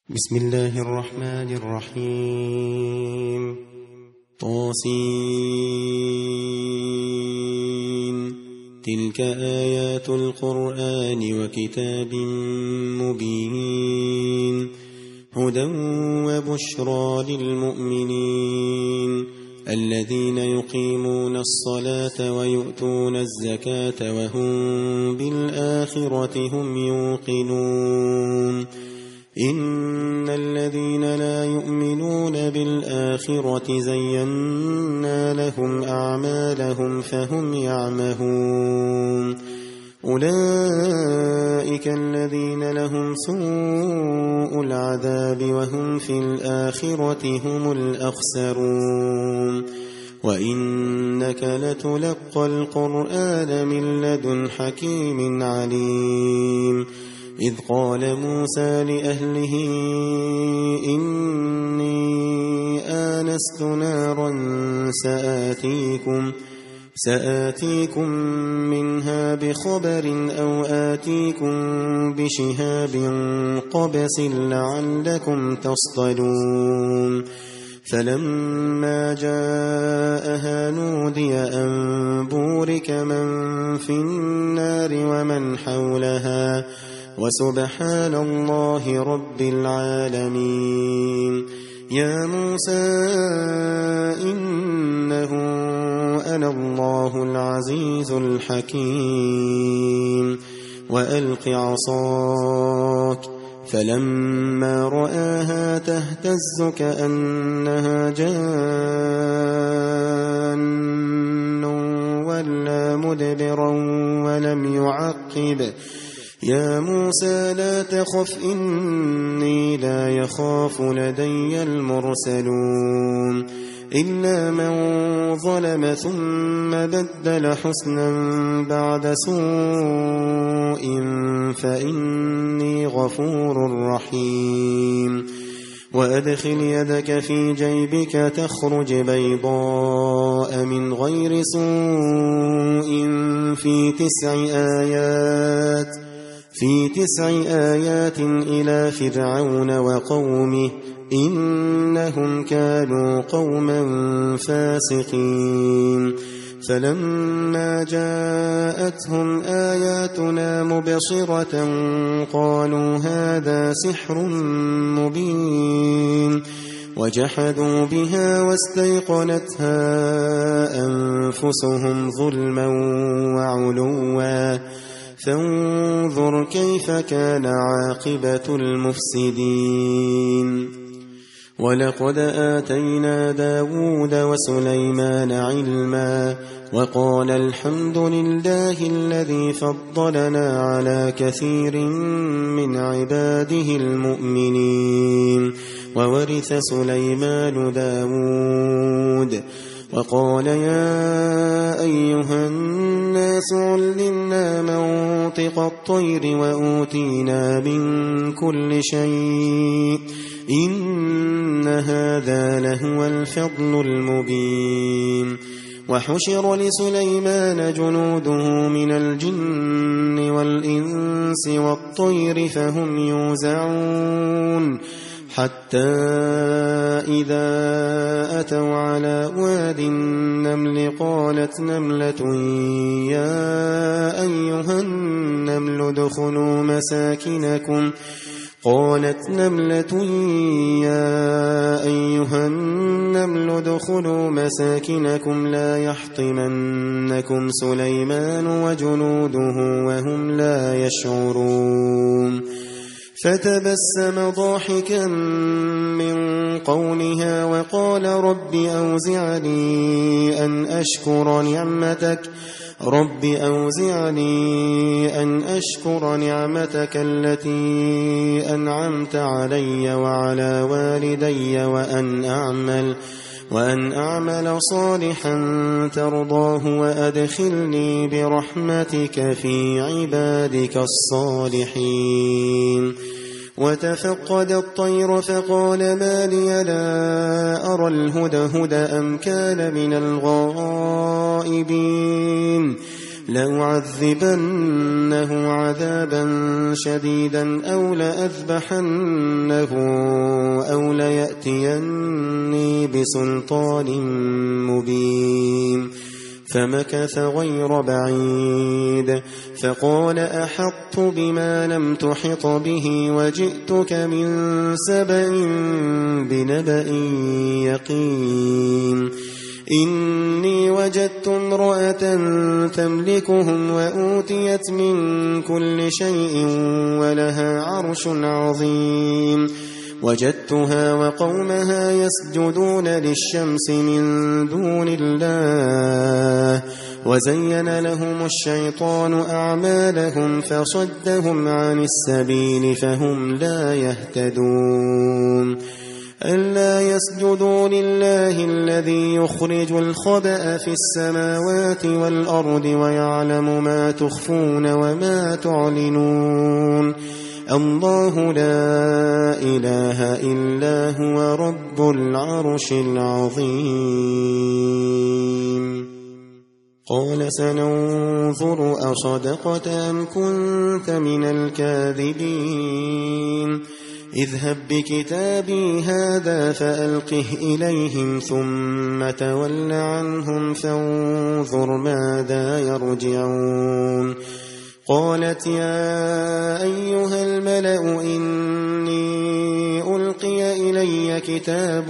بسم الله الرحمن الرحيم طاسين تلك آيات القرآن وكتاب مبين هدى وبشرى للمؤمنين الذين يقيمون الصلاة ويؤتون الزكاة وهم بالآخرة هم يوقنون إن الذين لا يؤمنون بالآخرة زينا لهم أعمالهم فهم يعمهون أولئك الذين لهم سوء العذاب وهم في الآخرة هم الأخسرون وإنك لتلقى القرآن من لدن حكيم عليم إذ قال موسى لأهله إني آنست نارا سآتيكم منها بخبر أو آتيكم بشهاب قبس لعلكم تصطلون فلما جاءها نودي أن بورك من في النار ومن حولها وسبحان الله رب العالمين يا موسى إنه أنا الله العزيز الحكيم وألق عصاك فلما رآها تهتز كأنها جان ولا مدبرا ولم يعقب يا موسى لا تخف إني لا يخاف لدي المرسلون إلا من ظلم ثم بدل حسنا بعد سوء فإني غفور رحيم وأدخل يدك في جيبك تخرج بيضاء من غير سوء في 9 آيات إلى فرعون وقومه إنهم كانوا قوما فاسقين فلما جاءتهم آياتنا مبصرة قالوا هذا سحر مبين وجحدوا بها واستيقنتها أنفسهم ظلما وعلوا فانظر كيف كان عاقبة المفسدين ولقد آتينا داود وسليمان علما وقال الحمد لله الذي فضلنا على كثير من عباده المؤمنين وورث سليمان داود وقال يا أيها الناس علمنا منطق الطير وأوتينا من كل شيء إن هذا لهو الفضل المبين وحشر لسليمان جنوده من الجن والإنس والطير فهم يوزعون حتى إذا أتوا على واد النمل قالت نملة يا أيها النمل ادخلوا مساكنكم لا يحطمنكم سليمان وجنوده وهم لا يشعرون فتبسم ضاحكا من قولها وقال رب أوزعني أن أشكر نعمتك التي أنعمت علي وعلى والدي وأن أعمل صالحا ترضاه وأدخلني برحمتك في عبادك الصالحين وتفقد الطير فقال ما لي لا أرى الهدهد أم كان من الغائبين لأعذبنه عذابا شديدا أو لأذبحنه أو ليأتيني بسلطان مبين. فمكث غير بعيد فقال أحطت بما لم تحط به وجئتك من سبأ بنبأ يقين. إني وجدت امرأة تملكهم وأوتيت من كل شيء ولها عرش عظيم. وجدتها وقومها يسجدون للشمس من دون الله وزين لهم الشيطان أعمالهم فصدهم عن السبيل فهم لا يهتدون. ألا يسجدوا لله الذي يخرج الخبأ في السماوات والأرض ويعلم ما تخفون وما تعلنون. الله لا إله إلا هو رب العرش العظيم. قال سننظر أصدقت أم كنت من الكاذبين. اذهب بكتابي هذا فألقه إليهم ثم تول عنهم فانظر ماذا يرجعون. قالت يا أيها الملأ إني ألقي إلي كتاب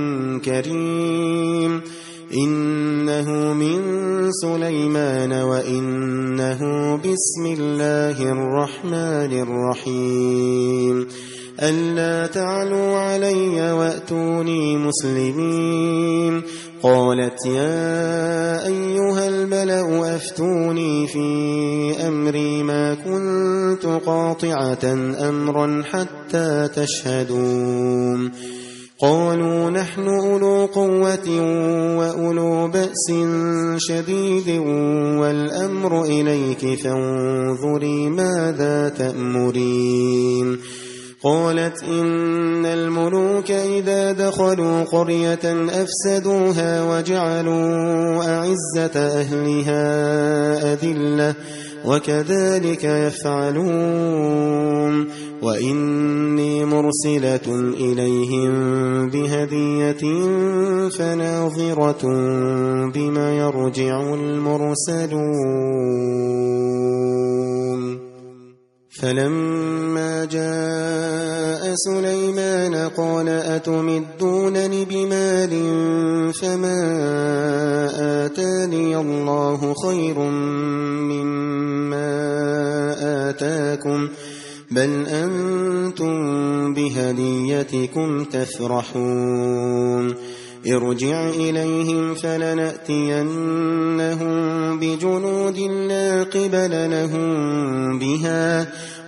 كريم إنه من سليمان وإنه بسم الله الرحمن الرحيم. ألا تعلوا علي وأتوني مسلمين. قالت يا أيها الملأ أفتوني في أمري ما كنت قاطعة أمرا حتى تشهدون. قالوا نحن أولو قوة وأولو بأس شديد والأمر إليك فانظري ماذا تأمرين. قالت إن الملوك إذا دخلوا قرية أفسدوها وجعلوا أعزة أهلها أذلة وكذلك يفعلون. وإني مرسلة إليهم بهدية فناظرة بما يرجع المرسلون. فلما جاء سليمان قال أتمدونني بمال فما آتاني الله خير مما آتاكم بل أنتم بهديتكم تفرحون. ارجع إليهم فلنأتينهم بجنود لا قبل لهم بها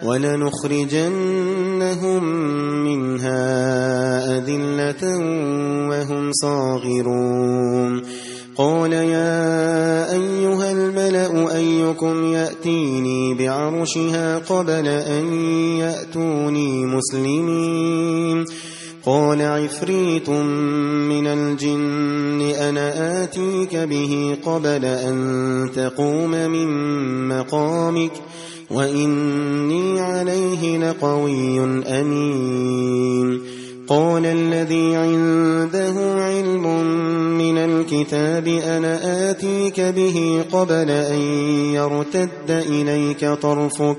ولنخرجنهم منها أذلة وهم صاغرون. قال يا أيها الملأ أيكم يأتيني بعرشها قبل أن يأتوني مسلمين. قال عفريت من الجن أنا آتيك به قبل أن تقوم من مقامك وإني عليه لقوي أمين. قال الذي عنده علم من الكتاب أنا آتيك به قبل أن يرتد إليك طرفك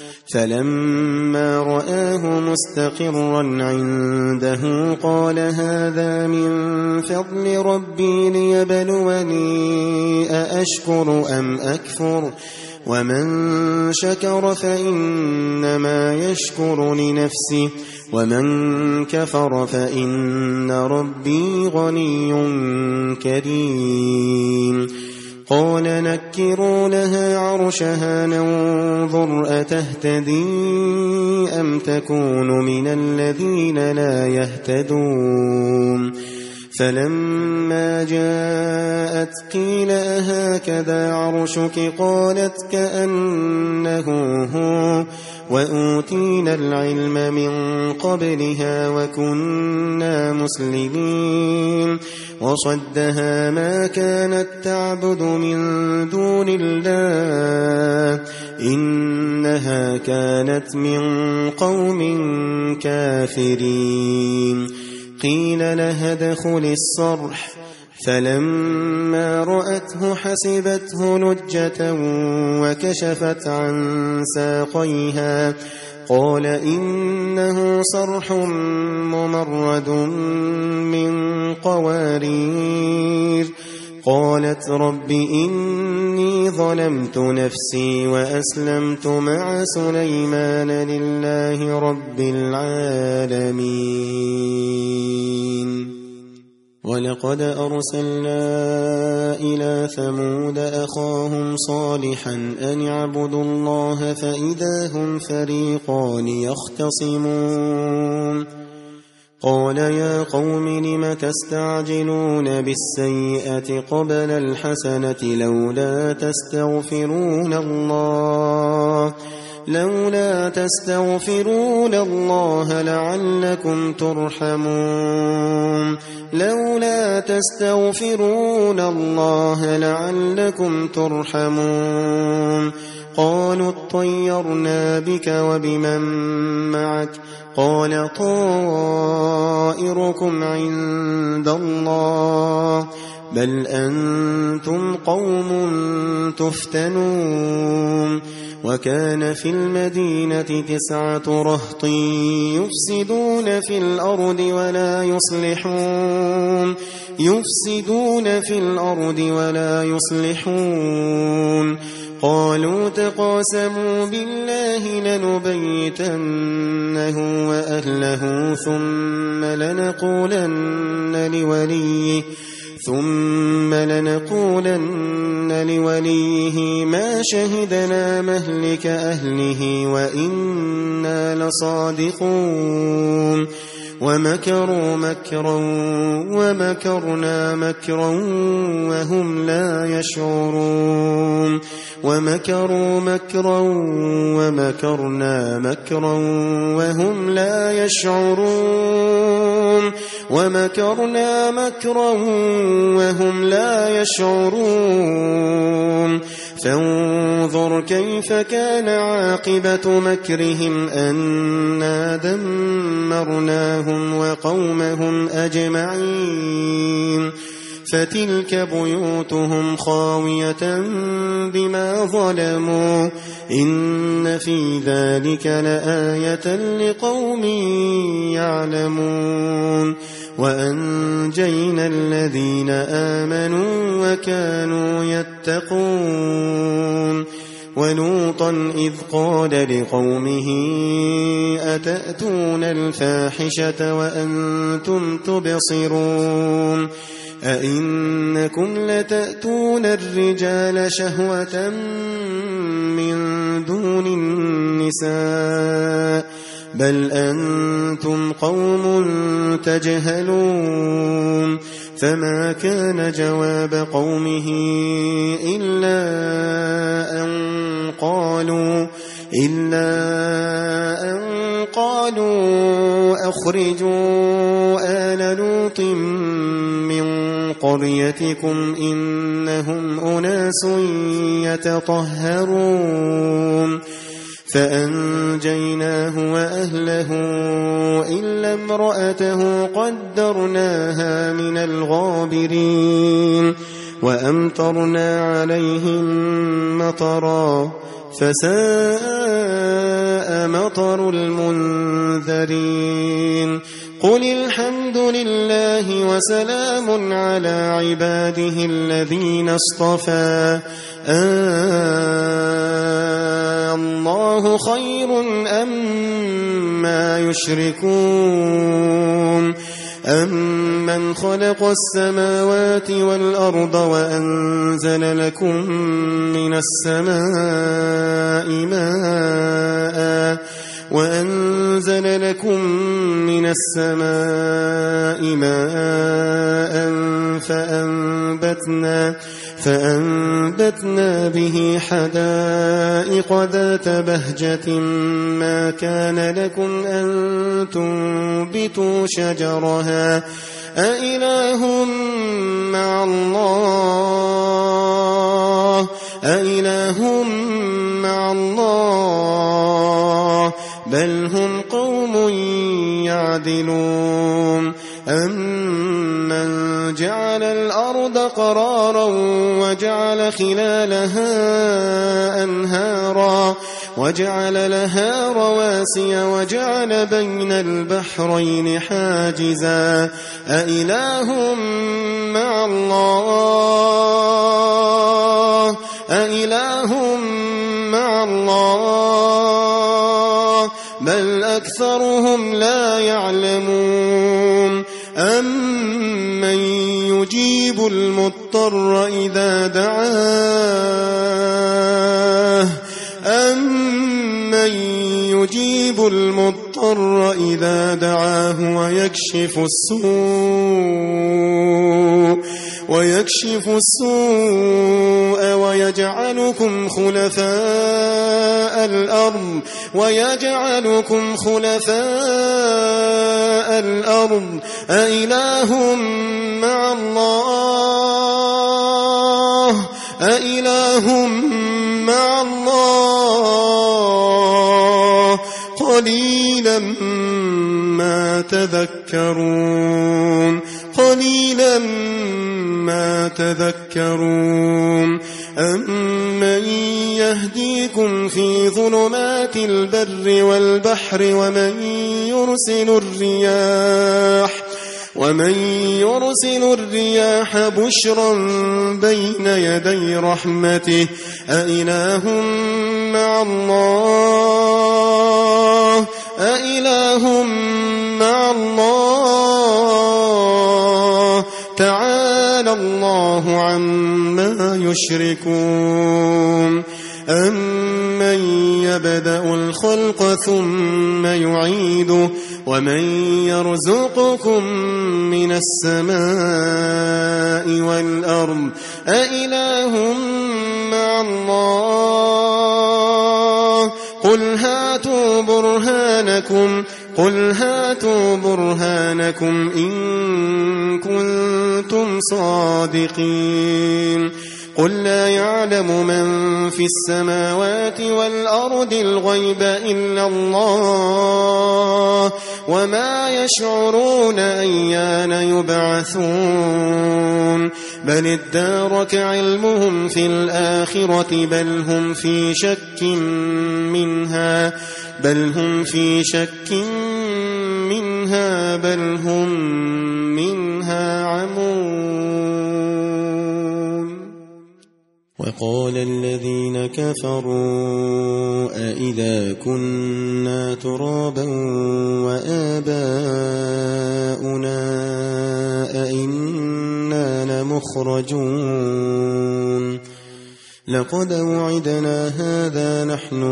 فلما رآه مستقرا عنده قال هذا من فضل ربي ليبلوني أأشكر أم أكفر ومن شكر فإنما يشكر لنفسه ومن كفر فإن ربي غني كريم. قال نكروا لها عرشها ننظر أتهتدي أم تكون من الذين لا يهتدون. فلما جاءت قيل أهكذا عرشك قالت كأنه هو وأوتينا العلم من قبلها وكنا مسلمين وصدها ما كانت تعبد من دون الله إنها كانت من قوم كافرين قيل لها ادخل الصرح فلما رأته حسبته لجة وكشفت عن ساقيها قال إنه صرح ممرد من قوارير قالت رب إني ظلمت نفسي وأسلمت مع سليمان لله رب العالمين ولقد أرسلنا إلى ثمود أخاهم صالحا أن اعبدوا الله فإذا هم فريقان يختصمون قال يا قوم لم تستعجلون بالسيئة قبل الحسنة لولا تستغفرون الله لعلكم ترحمون قالوا اطيرنا بك وبمن معك قال طائركم عند الله بل أنتم قوم تفتنون وكان في المدينة 9 رهط يفسدون في الأرض ولا يصلحون قالوا تقاسموا بالله لنبيتنه وأهله ثم لنقولن لوليه ما شهدنا مهلك أهله وإنا لصادقون ومكروا مكرا ومكرنا مكرا وهم لا يشعرون ومكروا مكرا ومكرنا مكرا وهم لا يشعرون فانظر كيف كان عاقبة مكرهم أنا دمرناهم وقومهم أجمعين فتلك بيوتهم خاوية بما ظلموا إن في ذلك لآية لقوم يعلمون وأنجينا الذين آمنوا وكانوا يتقون ولوطا إذ قال لقومه أتأتون الفاحشة وأنتم تبصرون أئنكم لتأتون الرجال شهوة من دون النساء بل أنتم قوم تجهلون فما كان جواب قومه إلا أن قالوا أخرجوا آل لوط من قريتكم إنهم أناس يتطهرون فأنجيناه وأهله إلا امرأته قدرناها من الغابرين وأمطرنا عليهم مطرا فساء مطر المنذرين قل الحمد لله وسلام على عباده الذين اصطفى الله خير أما يشركون أمن خلق السماوات والأرض وأنزل لكم من السماء ماء فأنبتنا به حدائق ذات بهجة ما كان لكم أن تنبتوا شجرها أإله مع الله أإله مع الله بل هم قوم يعدلون أمن جعل الأرض قرارا وجعل خلالها أنهارا وجعل لها رواسي وجعل بين البحرين حاجزا أإله مع الله أإله مع الله بل أكثرهم لا يعلمون أمن يجيب المضطر إذا دعاه أمن يجيب المضطر إذا دعاه ويكشف السوء ويجعلكم خلفاء الأرض أإله مع الله أإله مع الله قليلا ما تذكرون أمن يهديكم في ظلمات البر والبحر ومن يرسل الرياح بشرا بين يدي رحمته أإله مع الله أإله مع الله تعالى الله عما يشركون أمن يبدأ الخلق ثم يعيده ومن يرزقكم من السماء والأرض أإله مع الله قل هاتوا برهانكم إن كنتم صادقين قل لا يعلم من في السماوات والأرض الغيب إلا الله وما يشعرون أيان يبعثون بل ادارك علمهم في الآخرة بل هم في شك منها بل هم منها عمون وقال الذين كفروا أإذا كنا ترابا وآباؤنا أإنا لمخرجون لقد وعدنا هذا نحن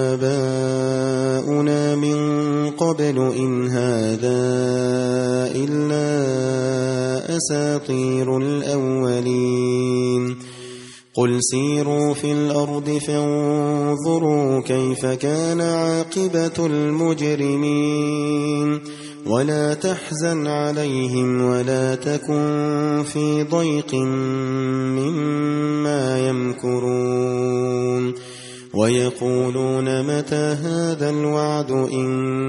وآباؤنا من قبل إن هذا إلا أساطير الأولين قل سيروا في الأرض فانظروا كيف كان عاقبة المجرمين ولا تحزن عليهم ولا تكن في ضيق مما يمكرون ويقولون متى هذا الوعد إن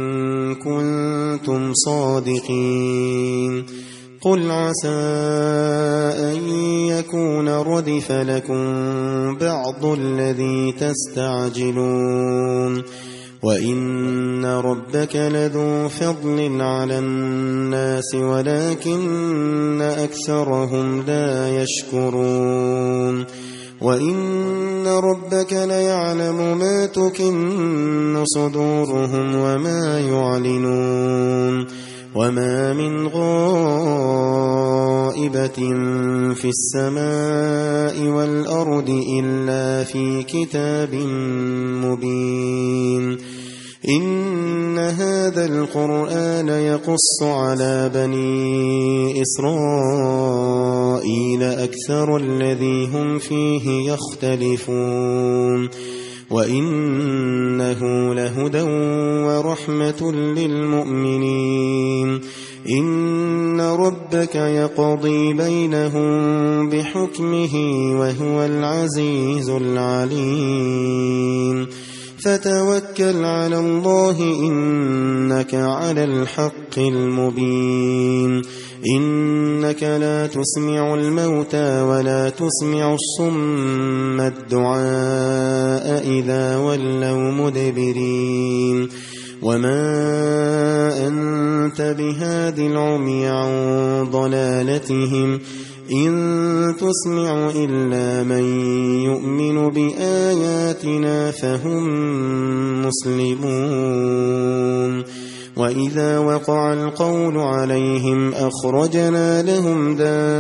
كنتم صادقين قل عسى أن يكون ردف لكم بعض الذي تستعجلون وإن ربك لذو فضل على الناس ولكن أكثرهم لا يشكرون وإن ربك ليعلم ما تكن صدورهم وما يعلنون وما من غائبة في السماء والأرض إلا في كتاب مبين إن هذا القرآن يقص على بني إسرائيل إسرائيل أكثر الذي هم فيه يختلفون وإنه لهدى ورحمة للمؤمنين إن ربك يقضي بينهم بحكمه وهو العزيز العليم فتوكل على الله إنك على الحق المبين إنك لا تسمع الموتى ولا تسمع الصم الدعاء إذا ولوا مدبرين وما أنت بهاد العمي عن ضلالتهم إن تسمع إلا من يؤمن بآياتنا فهم مسلمون وإذا وقع القول عليهم أخرجنا لهم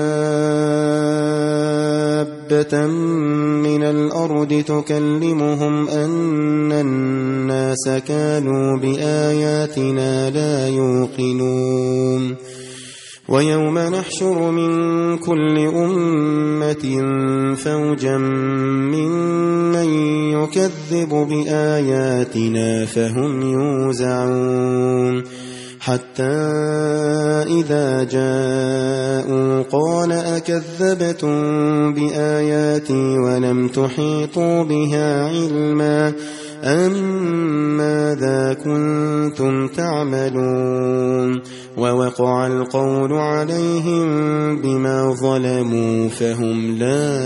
دابة من الأرض تكلمهم أن الناس كانوا بآياتنا لا يوقنون ويوم نحشر من كل أمة فوجا ممن يكذب بآياتنا فهم يوزعون حتى إذا جاءوا قال أكذبتم بآياتي ولم تحيطوا بها علما أم ماذا كنتم تعملون ووقع القول عليهم بما ظلموا فهم لا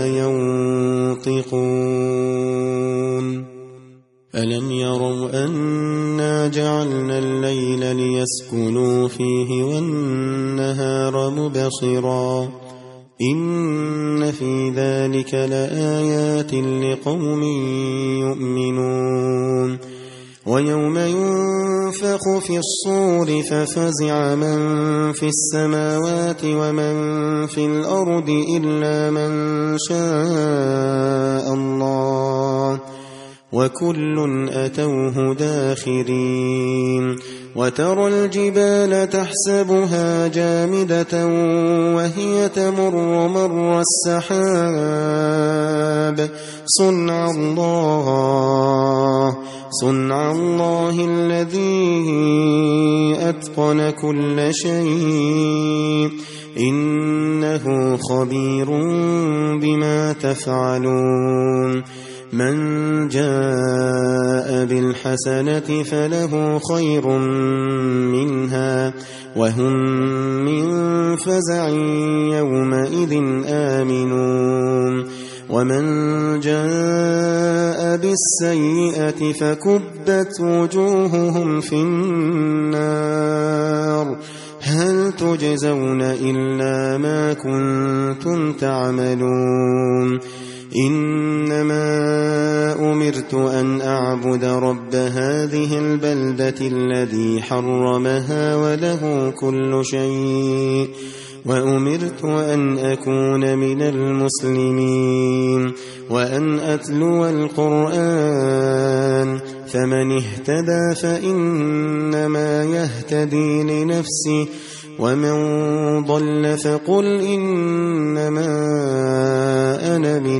ينطقون ألم يروا أنا جعلنا الليل ليسكنوا فيه والنهار مبصرا إن في ذلك لآيات لقوم يؤمنون ويوم ينفخ في الصور ففزع من في السماوات ومن في الأرض إلا من شاء الله وكل أتوه داخرين وترى الجبال تحسبها جامدة وهي تمر مر السحاب صنع الله الذي أتقن كل شيء إنه خبير بما تفعلون من جاء بالحسنة فله خير منها وهم من فزع يومئذ آمنون ومن جاء بالسيئة فكبت وجوههم في النار هل تجزون إلا ما كنتم تعملون إنما أمرت أن أعبد رب هذه البلدة الذي حرمها وله كل شيء وأمرت أن أكون من المسلمين وأن أتلو القرآن فمن اهتدى فإنما يهتدي لنفسه ومن ضل فقل إنما أنا من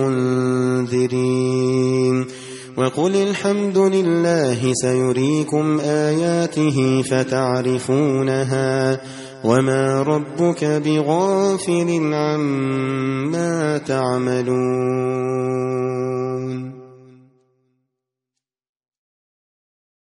المنذرين وقل الحمد لله سيريكم آياته فتعرفونها وما ربك بغافل عما تعملون